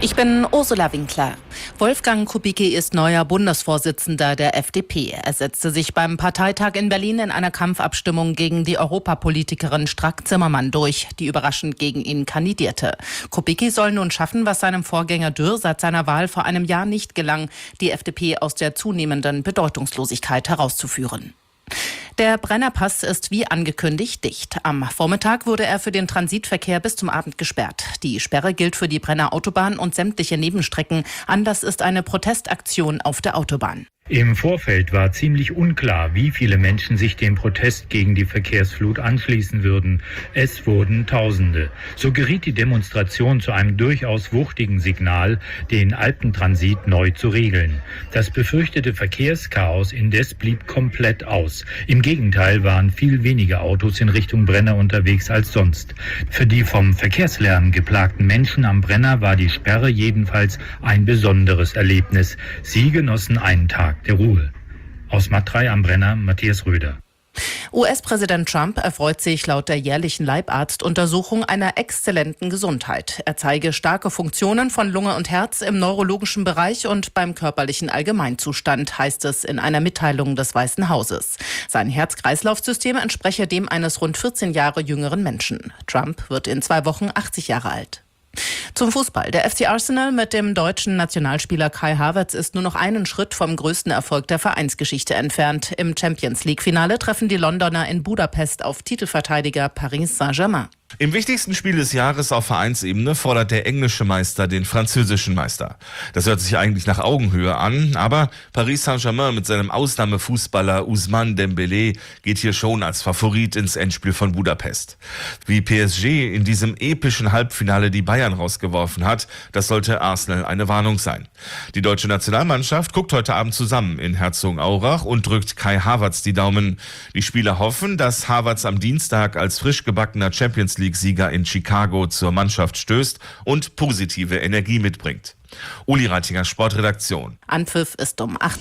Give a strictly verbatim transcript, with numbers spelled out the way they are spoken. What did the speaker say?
Ich bin Ursula Winkler. Wolfgang Kubicki ist neuer Bundesvorsitzender der F D P. Er setzte sich beim Parteitag in Berlin in einer Kampfabstimmung gegen die Europapolitikerin Strack-Zimmermann durch, die überraschend gegen ihn kandidierte. Kubicki soll nun schaffen, was seinem Vorgänger Dürr seit seiner Wahl vor einem Jahr nicht gelang, die F D P aus der zunehmenden Bedeutungslosigkeit herauszuführen. Der Brennerpass ist wie angekündigt dicht. Am Vormittag wurde er für den Transitverkehr bis zum Abend gesperrt. Die Sperre gilt für die Brenner Autobahn und sämtliche Nebenstrecken. Anders ist eine Protestaktion auf der Autobahn. Im Vorfeld war ziemlich unklar, wie viele Menschen sich dem Protest gegen die Verkehrsflut anschließen würden. Es wurden Tausende. So geriet die Demonstration zu einem durchaus wuchtigen Signal, den Alpentransit neu zu regeln. Das befürchtete Verkehrschaos indes blieb komplett aus. Im Gegenteil waren viel weniger Autos in Richtung Brenner unterwegs als sonst. Für die vom Verkehrslärm geplagten Menschen am Brenner war die Sperre jedenfalls ein besonderes Erlebnis. Sie genossen einen Tag der Ruhe. Aus Matt drei am Brenner, Matthias Röder. U S-Präsident Trump erfreut sich laut der jährlichen Leibarztuntersuchung einer exzellenten Gesundheit. Er zeige starke Funktionen von Lunge und Herz im neurologischen Bereich und beim körperlichen Allgemeinzustand, heißt es in einer Mitteilung des Weißen Hauses. Sein Herz-Kreislauf-System entspreche dem eines rund vierzehn Jahre jüngeren Menschen. Trump wird in zwei Wochen achtzig Jahre alt. Zum Fußball. Der F C Arsenal mit dem deutschen Nationalspieler Kai Havertz ist nur noch einen Schritt vom größten Erfolg der Vereinsgeschichte entfernt. Im Champions-League-Finale treffen die Londoner in Budapest auf Titelverteidiger Paris Saint-Germain. Im wichtigsten Spiel des Jahres auf Vereinsebene fordert der englische Meister den französischen Meister. Das hört sich eigentlich nach Augenhöhe an, aber Paris Saint-Germain mit seinem Ausnahmefußballer Ousmane Dembélé geht hier schon als Favorit ins Endspiel von Budapest. Wie P S G in diesem epischen Halbfinale die Bayern rausgeworfen hat, das sollte Arsenal eine Warnung sein. Die deutsche Nationalmannschaft guckt heute Abend zusammen in Herzogenaurach und drückt Kai Havertz die Daumen. Die Spieler hoffen, dass Havertz am Dienstag als frisch gebackener Champions League-Sieger in Chicago zur Mannschaft stößt und positive Energie mitbringt. Uli Reitinger, Sportredaktion. Anpfiff ist um acht